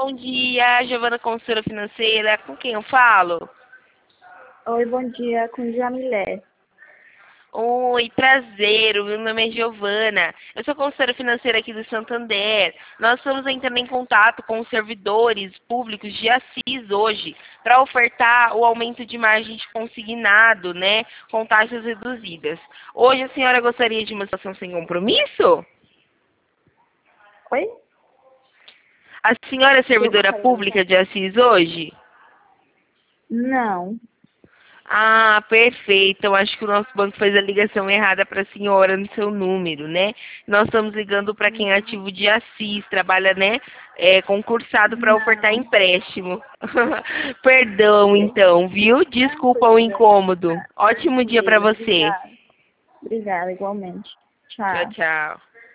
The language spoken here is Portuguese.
bom dia, Giovana, consultora financeira. Com quem eu falo? Oi, bom dia, com Jamilé. Oi, prazer, o meu nome é Giovana. Eu sou consultora financeira aqui do Santander. Nós estamos entrando em contato com os servidores públicos de Assis hoje para ofertar o aumento de margem de consignado, né, com taxas reduzidas. Hoje a senhora gostaria de uma situação sem compromisso? Oi? A senhora é Eu servidora pública de Assis hoje? Não. Ah, perfeito. Eu acho que o nosso banco fez a ligação errada para a senhora no seu número, né? Nós estamos ligando para quem é ativo de Assis, trabalha, né, concursado para ofertar Não. empréstimo. Perdão, então, viu? Não, Desculpa o tudo bem. incômodo. Ótimo dia para você. Obrigada. Obrigada, igualmente. Tchau, Tchau. tchau.